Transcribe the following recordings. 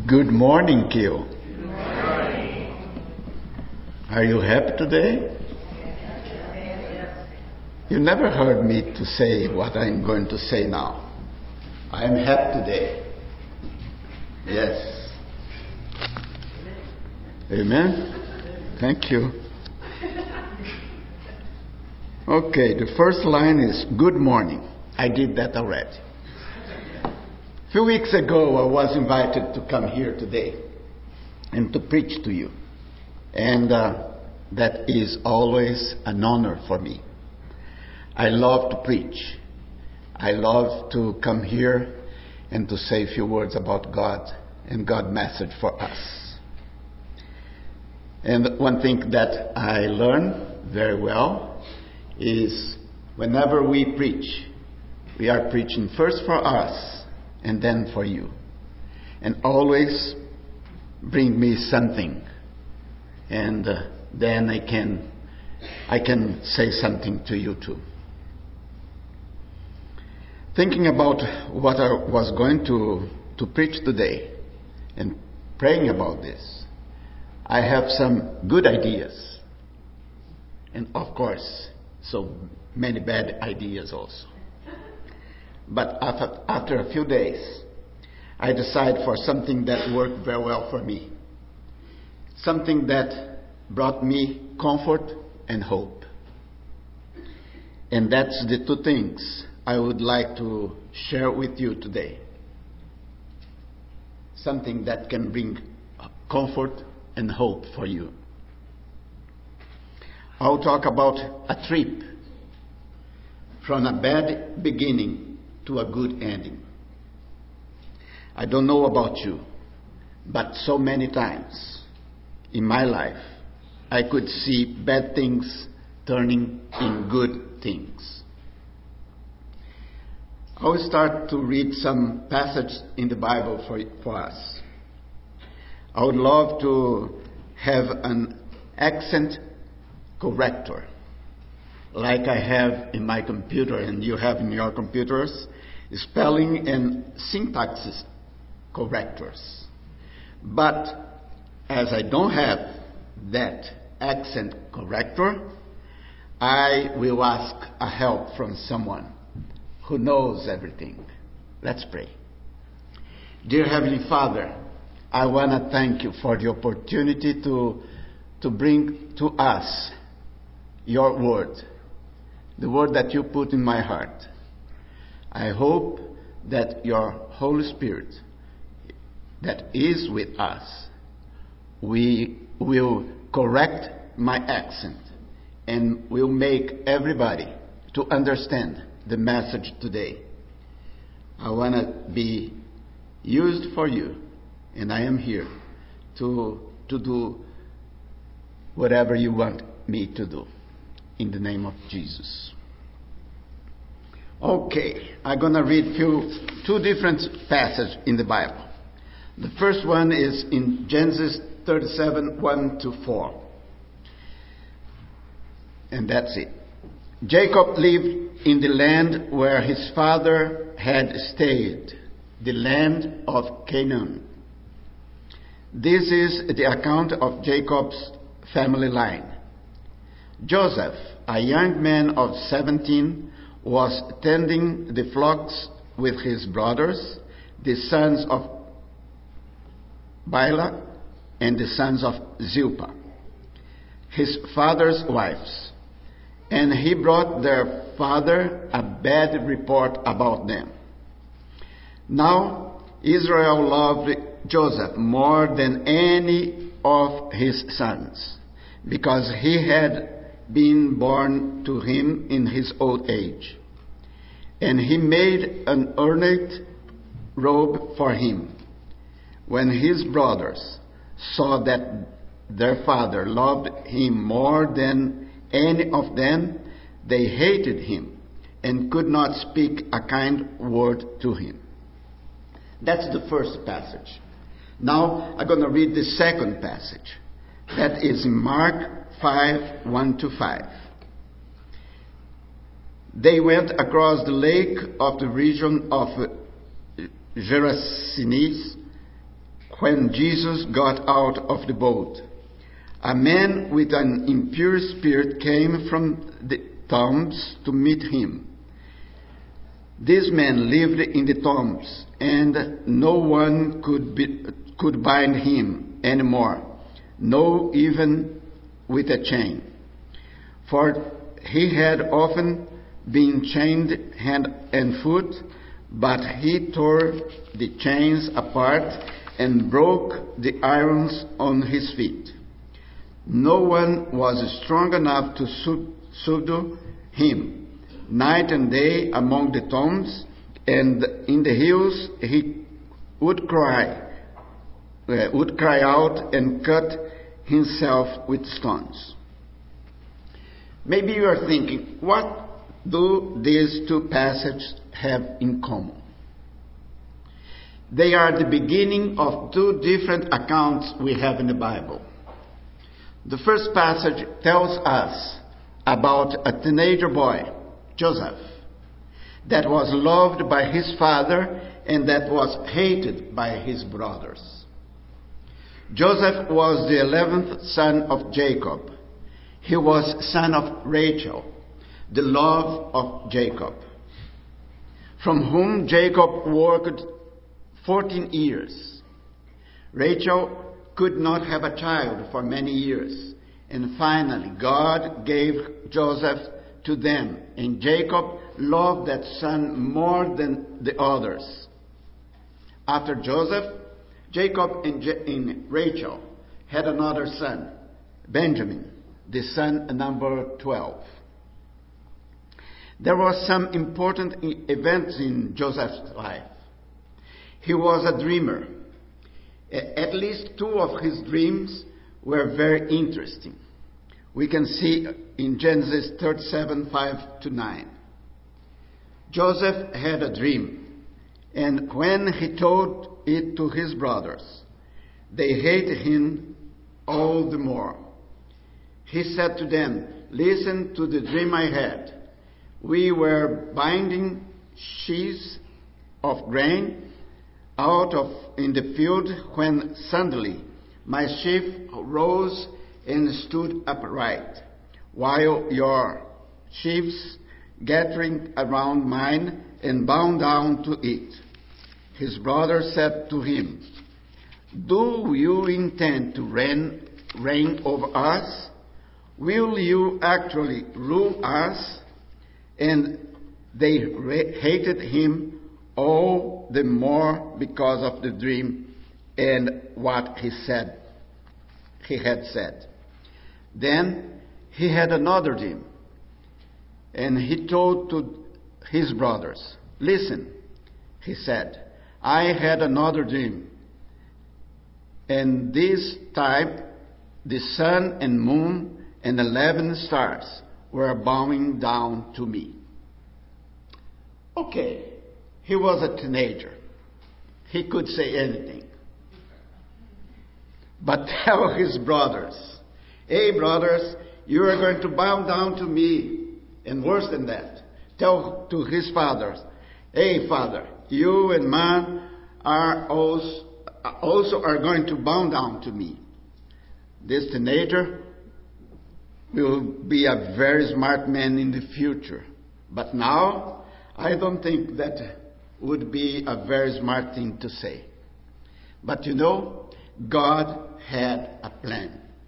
Good morning, Kyo. Are you happy today? You never heard me to say what I'm going to say now. I am happy today. Yes. Amen? Thank you. Okay, the first line is good morning. I did that already. A few weeks ago, I was invited to come here today and to preach to you. And that is always an honor for me. I love to preach. I love to come here and to say a few words about God and God's message for us. And one thing that I learn very well is whenever we preach, we are preaching first for us and then for you. And always bring me something. And then I can say something to you too. Thinking about what I was going to preach today and praying about this, I have some good ideas. And of course, so many bad ideas also. But after a few days, I decided for something that worked very well for me. Something that brought me comfort and hope. And that's the two things I would like to share with you today. Something that can bring comfort and hope for you. I'll talk about a trip from a bad beginning to a good ending. I don't know about you, but so many times in my life, I could see bad things turning in good things. I will start to read some passages in the Bible for us. I would love to have an accent corrector, like I have in my computer and you have in your computers, spelling and syntax correctors. But as I don't have that accent corrector, I will ask a help from someone who knows everything. Let's pray. Dear Heavenly Father, I want to thank you for the opportunity to bring to us your word, the word that you put in my heart. I hope that your Holy Spirit that is with us, we will correct my accent and will make everybody to understand the message today. I want to be used for you, and I am here to do whatever you want me to do. In the name of Jesus. Okay, I'm going to read two different passages in the Bible. The first one is in Genesis 37, 1-4. And that's it. Jacob lived in the land where his father had stayed, the land of Canaan. This is the account of Jacob's family line. Joseph, a young man of 17, was tending the flocks with his brothers, the sons of Bilhah and the sons of Zilpah, his father's wives. And he brought their father a bad report about them. Now Israel loved Joseph more than any of his sons, because he had been born to him in his old age. And he made an ornate robe for him. When his brothers saw that their father loved him more than any of them, they hated him and could not speak a kind word to him. That's the first passage. Now I'm going to read the second passage. That is in Mark 5, 1-5. They went across the lake of the region of Gerasenes when Jesus got out of the boat, a man with an impure spirit came from the tombs to meet him. This man lived in the tombs, and no one could bind him anymore, no, even with a chain. For he had often been chained hand and foot, but he tore the chains apart and broke the irons on his feet. No one was strong enough to subdue him. Night and day among the tombs and in the hills he would cry out and cut himself with stones. Maybe you are thinking, what do these two passages have in common? They are the beginning of two different accounts we have in the Bible. The first passage tells us about a teenager boy, Joseph, that was loved by his father and that was hated by his brothers. Joseph was the 11th son of Jacob. He was son of Rachel, the love of Jacob, from whom Jacob worked 14 years. Rachel could not have a child for many years, and finally God gave Joseph to them, and Jacob loved that son more than the others. After Joseph, Jacob and Rachel had another son, Benjamin, the son number 12. There were some important events in Joseph's life. He was a dreamer. At least two of his dreams were very interesting. We can see in Genesis 37, 5-9. Joseph had a dream, and when he told it to his brothers, they hated him all the more. He said to them, "Listen to the dream I had. We were binding sheaves of grain in the field when suddenly my sheaf rose and stood upright, while your sheaves gathering around mine and bound down to it." His brother said to him, "Do you intend to reign over us? Will you actually rule us?" And they hated him all the more because of the dream and what he had said. Then he had another dream, and he told to his brothers, "Listen," he said, "I had another dream, and this time the sun and moon and 11 stars were bowing down to me." Okay, he was a teenager. He could say anything. But tell his brothers, "Hey brothers, you are going to bow down to me." And worse than that, tell to his fathers, "Hey father, you and man are also are going to bow down to me." This teenager will be a very smart man in the future. But now, I don't think that would be a very smart thing to say. But you know, God had a plan.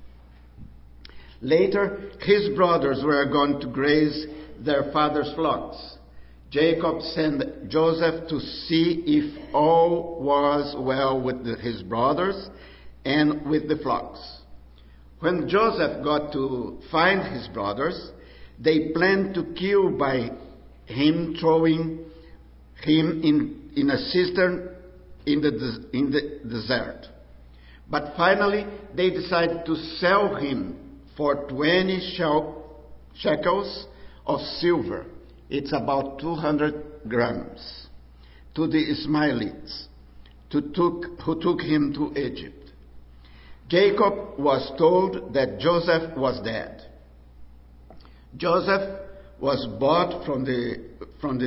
Later, his brothers were going to graze their father's flocks. Jacob sent Joseph to see if all was well with his brothers and with the flocks. When Joseph got to find his brothers, they planned to kill by him throwing him in a cistern in the desert. But finally, they decided to sell him for 20 shekels of silver. It's about 200 grams. To the Ishmaelites who took him to Egypt. Jacob was told that Joseph was dead. Joseph was bought from the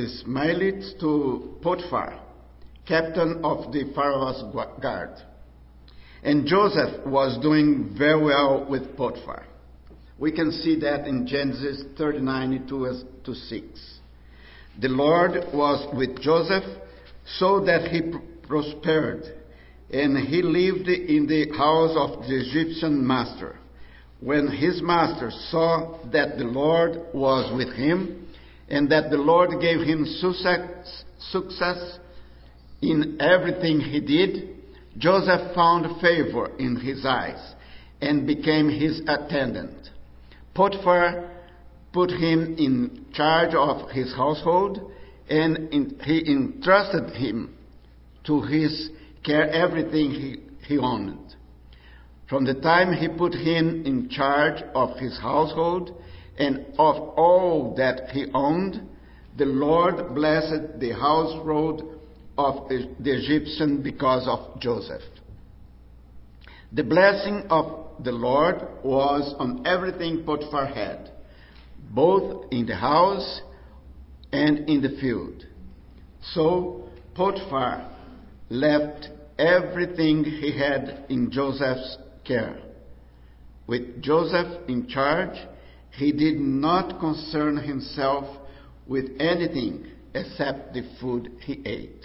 Ishmaelites to Potiphar, captain of the Pharaoh's guard. And Joseph was doing very well with Potiphar. We can see that in Genesis 39, 2-6. The Lord was with Joseph so that he prospered, and he lived in the house of the Egyptian master. When his master saw that the Lord was with him, and that the Lord gave him success in everything he did, Joseph found favor in his eyes and became his attendant. Potiphar put him in charge of his household, and he entrusted him to his care everything he owned. From the time he put him in charge of his household and of all that he owned, the Lord blessed the household of the Egyptian because of Joseph. The blessing of the Lord was on everything Potiphar had, both in the house and in the field. So Potiphar left everything he had in Joseph's care. With Joseph in charge, he did not concern himself with anything except the food he ate.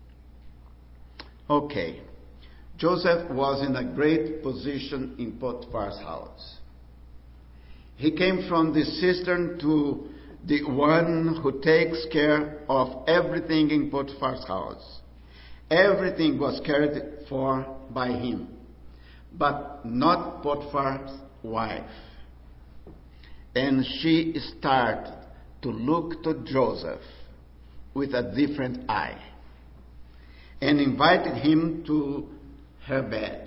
Okay, Joseph was in a great position in Potiphar's house. He came from the cistern to the one who takes care of everything in Potiphar's house. Everything was cared for by him, but not Potiphar's wife. And she started to look to Joseph with a different eye and invited him to her bed.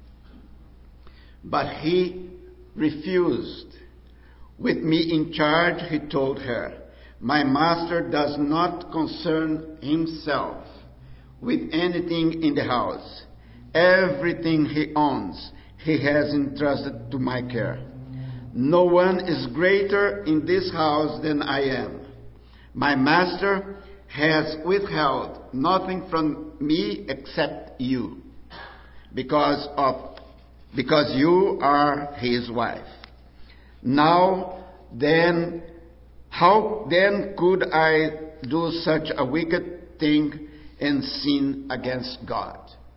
But he refused. With me in charge, he told her, my master does not concern himself with anything in the house. Everything he owns, he has entrusted to my care. No one is greater in this house than I am. My master has withheld nothing from me except you, because you are his wife. Now then, how then could I do such a wicked thing and sin against God?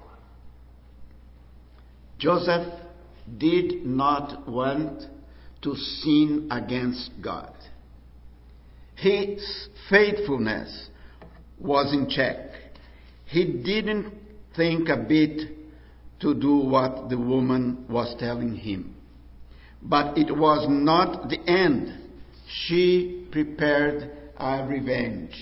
Joseph did not want to sin against God. His faithfulness was in check. He didn't think a bit to do what the woman was telling him. But it was not the end. She prepared a revenge.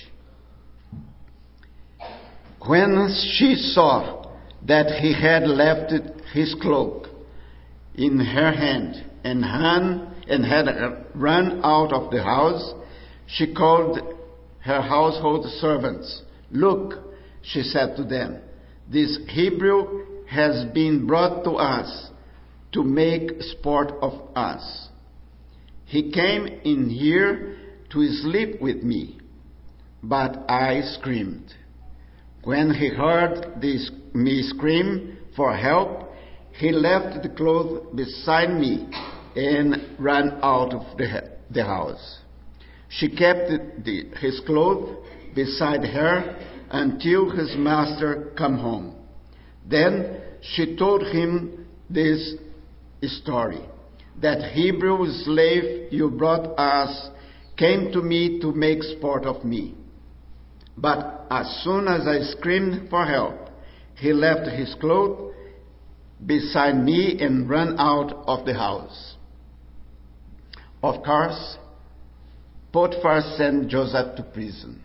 When she saw that he had left his cloak in her hand and had run out of the house, she called her household servants. Look, she said to them, this Hebrew has been brought to us to make sport of us. He came in here to sleep with me, but I screamed. When he heard me scream for help, he left the clothes beside me and ran out of the house. She kept his clothes beside her until his master come home. Then she told him this story. That Hebrew slave you brought us came to me to make sport of me. But as soon as I screamed for help, he left his clothes beside me and ran out of the house. Of course, Potiphar sent Joseph to prison.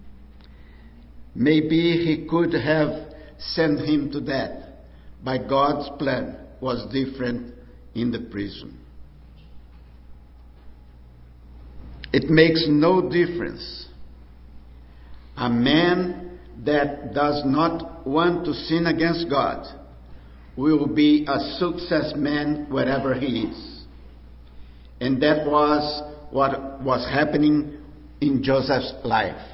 Maybe he could have sent him to death, but God's plan was different in the prison. It makes no difference. A man that does not want to sin against God will be a success man wherever he is. And that was what was happening in Joseph's life.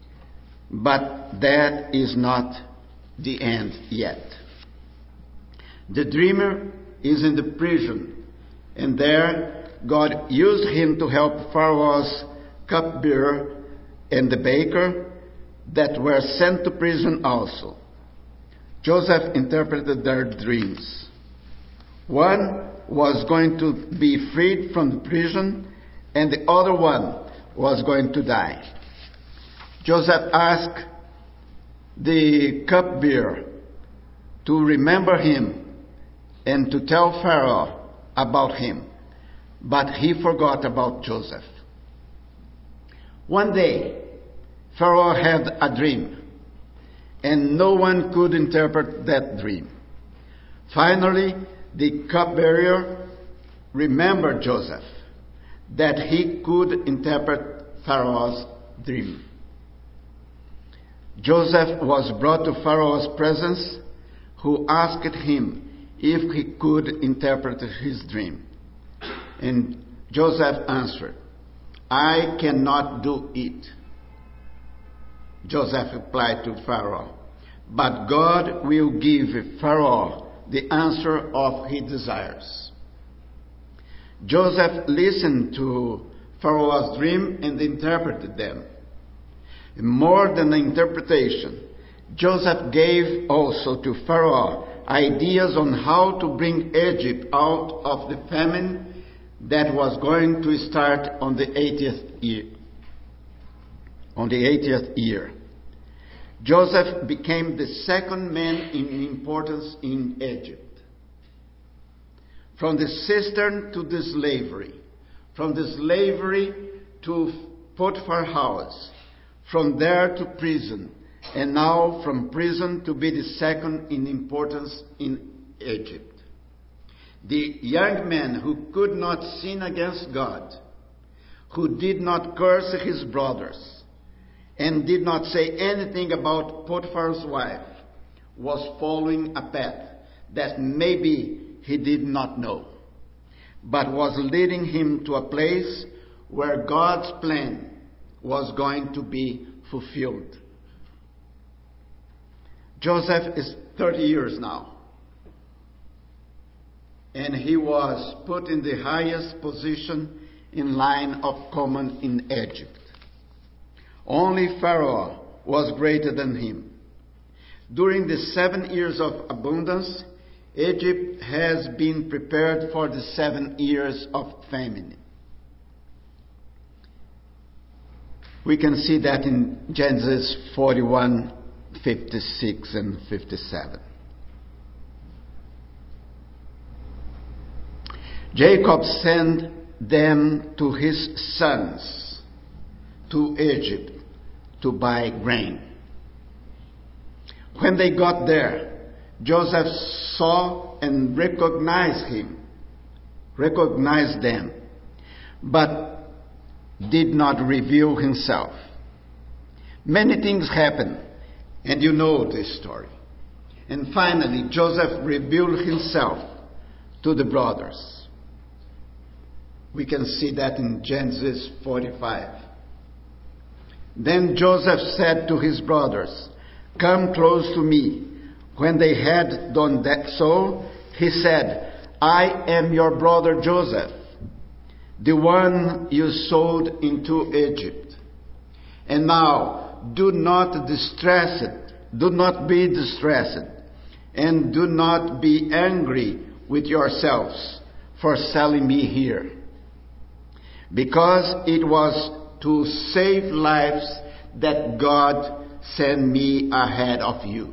But that is not the end yet. The dreamer is in the prison, and there God used him to help Pharaoh's cupbearer and the baker that were sent to prison also. Joseph interpreted their dreams. One was going to be freed from the prison, and the other one was going to die. Joseph asked the cupbearer to remember him and to tell Pharaoh about him, but he forgot about Joseph. One day, Pharaoh had a dream, and no one could interpret that dream. Finally, the cupbearer remembered Joseph, that he could interpret Pharaoh's dream. Joseph was brought to Pharaoh's presence, who asked him if he could interpret his dream. And Joseph answered, "I cannot do it." Joseph replied to Pharaoh, "But God will give Pharaoh the answer of his desires." Joseph listened to Pharaoh's dream and interpreted them. More than an interpretation, Joseph gave also to Pharaoh ideas on how to bring Egypt out of the famine that was going to start on the 80th year. Joseph became the second man in importance in Egypt. From the cistern to the slavery, from the slavery to Potiphar's house, from there to prison, and now from prison to be the second in importance in Egypt. The young man who could not sin against God, who did not curse his brothers, and did not say anything about Potiphar's wife, was following a path that maybe he did not know, but was leading him to a place where God's plan was going to be fulfilled. Joseph is 30 years now, and he was put in the highest position in line of command in Egypt. Only Pharaoh was greater than him. During the 7 years of abundance, Egypt has been prepared for the 7 years of famine. We can see that in Genesis 41, 56 and 57. Jacob sent them to his sons to Egypt to buy grain. When they got there, Joseph saw and recognized them, but did not reveal himself. Many things happened, and you know this story. And finally, Joseph revealed himself to the brothers. We can see that in Genesis 45. Then Joseph said to his brothers, "Come close to me." When they had done that so, he said, "I am your brother Joseph, the one you sold into Egypt. And now do not be distressed, and do not be angry with yourselves for selling me here, because it was to save lives that God sent me ahead of you.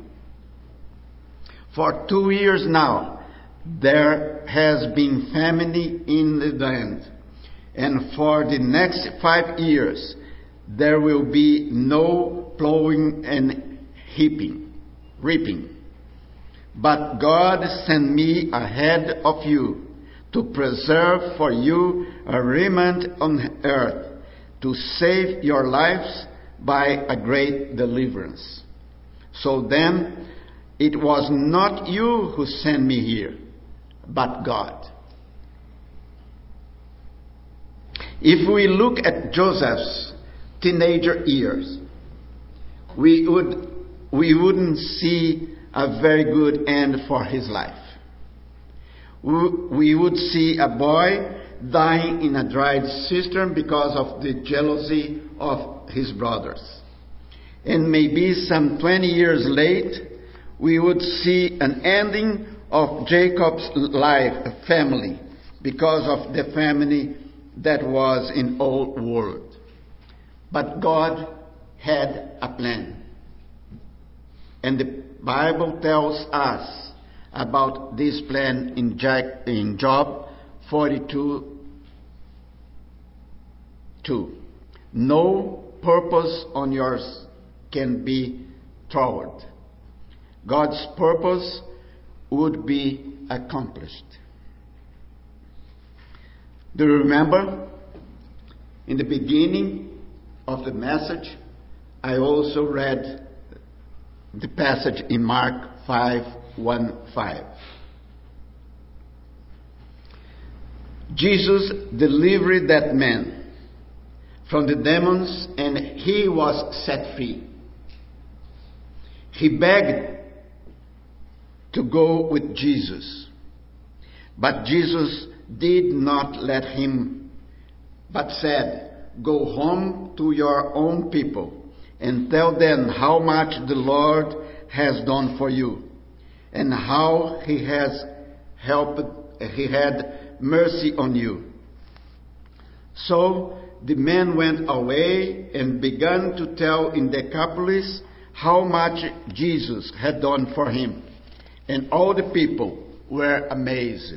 For 2 years now, there has been famine in the land, and for the next 5 years, there will be no plowing and reaping. But God sent me ahead of you to preserve for you a remnant on earth, to save your lives by a great deliverance. So then, it was not you who sent me here, but God." If we look at Joseph's teenager years, we wouldn't see a very good end for his life. we would see a boy dying in a dried cistern because of the jealousy of his brothers. And maybe some 20 years late, we would see an ending of Jacob's family because of the family that was in old world. But God had a plan. And the Bible tells us about this plan in Job 42:2. No purpose on yours can be thwarted. God's purpose would be accomplished. Do you remember? In the beginning of the message, I also read the passage in Mark 5:1-5. Jesus delivered that man from the demons and he was set free. He begged to go with Jesus, but Jesus did not let him, but said, "Go home to your own people and tell them how much the Lord has done for you and how he had mercy on you." So the man went away and began to tell in Decapolis how much Jesus had done for him. And all the people were amazed.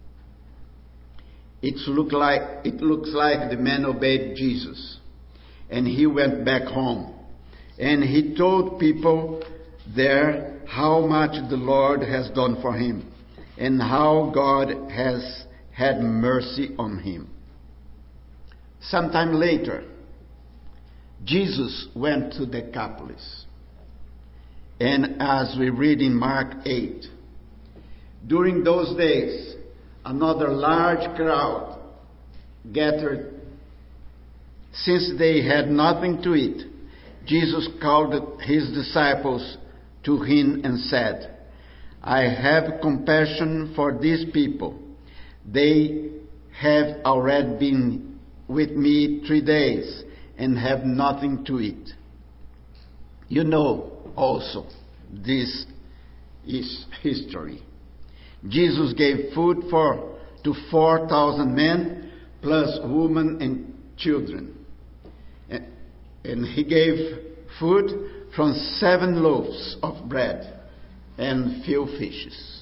It looks like the man obeyed Jesus. And he went back home. And he told people there how much the Lord has done for him. And how God has had mercy on him. Sometime later, Jesus went to Decapolis. And as we read in Mark 8, during those days, another large crowd gathered. Since they had nothing to eat, Jesus called his disciples to him and said, "I have compassion for these people. They have already been with me 3 days and have nothing to eat." You know also, this is history. Jesus gave food to 4,000 men plus women and children. And he gave food from 7 loaves of bread and few fishes.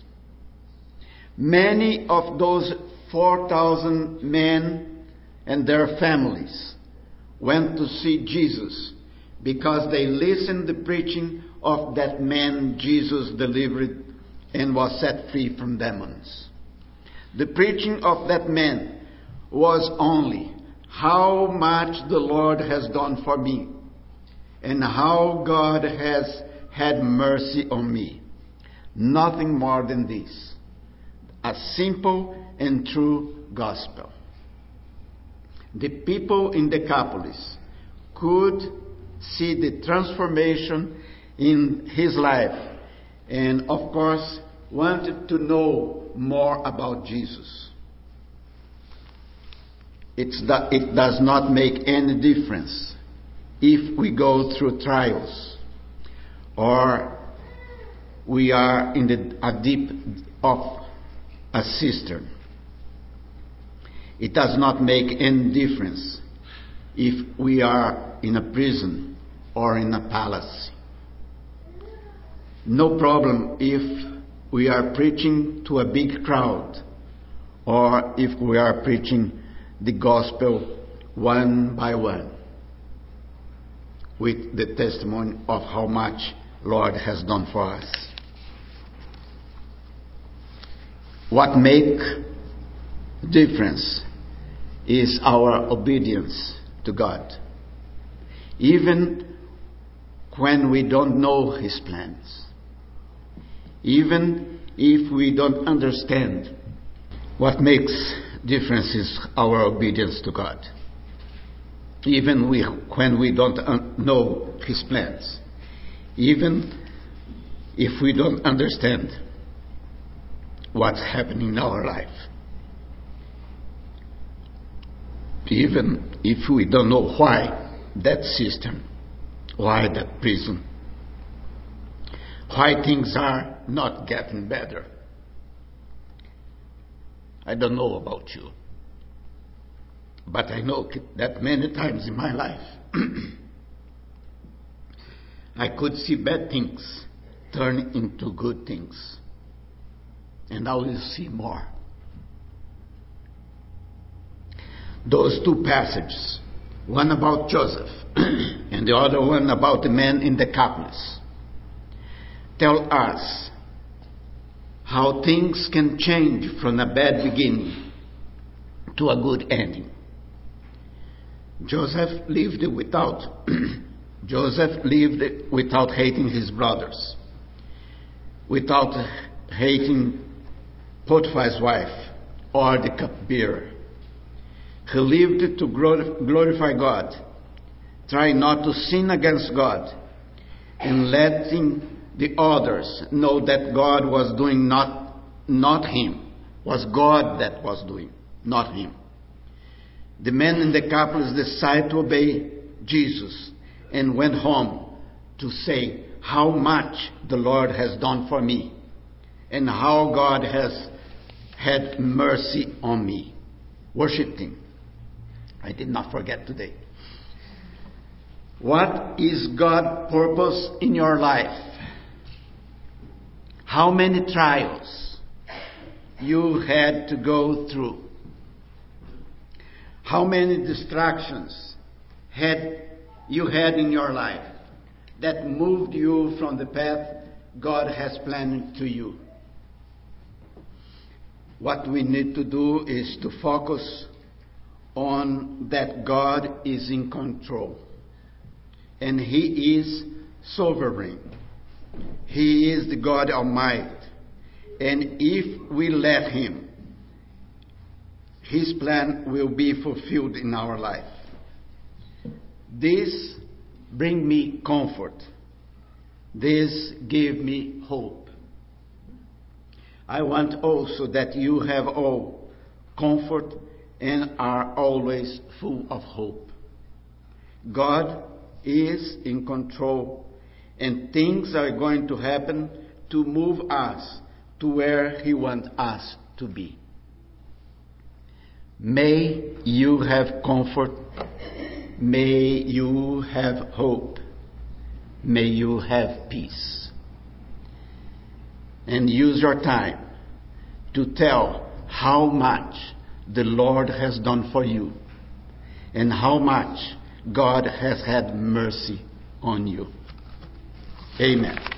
Many of those 4,000 men and their families went to see Jesus because they listened to the preaching of that man Jesus delivered and was set free from demons. The preaching of that man was only how much the Lord has done for me and how God has had mercy on me. Nothing more than this. A simple and true gospel. The people in Decapolis could see the transformation in his life and, of course, wanted to know more about Jesus. It does not make any difference if we go through trials or we are in a deep of a cistern. It does not make any difference if we are in a prison or in a palace. No problem if we are preaching to a big crowd or if we are preaching the gospel one by one with the testimony of how much Lord has done for us. What makes difference is our obedience to God. Even when we don't know His plans. Even if we don't understand, what makes difference is our obedience to God. Even when we don't know His plans. Even if we don't understand, what's happening in our life. Even if we don't know why that system, why that prison, why things are not getting better. I don't know about you, but I know that many times in my life I could see bad things turn into good things, and I will see more. Those two passages, one about Joseph and the other one about the man in Decapolis, tell us how things can change from a bad beginning to a good ending. Joseph lived without hating his brothers, without hating Potiphar's wife or the cupbearer. He lived to glorify God, trying not to sin against God, and letting the others know that God was doing not him. Was God that was doing, not him. The man in Decapolis decided to obey Jesus and went home to say how much the Lord has done for me and how God has had mercy on me. Worship Him. I did not forget today. What is God's purpose in your life? How many trials you had to go through? How many distractions you had in your life that moved you from the path God has planned to you? What we need to do is to focus on that God is in control. And He is sovereign. He is the God Almighty. And if we let Him, His plan will be fulfilled in our life. This brings me comfort. This gives me hope. I want also that you have all comfort and are always full of hope. God is in control, and things are going to happen to move us to where He wants us to be. May you have comfort. May you have hope. May you have peace. And use your time to tell how much the Lord has done for you and how much God has had mercy on you. Amen.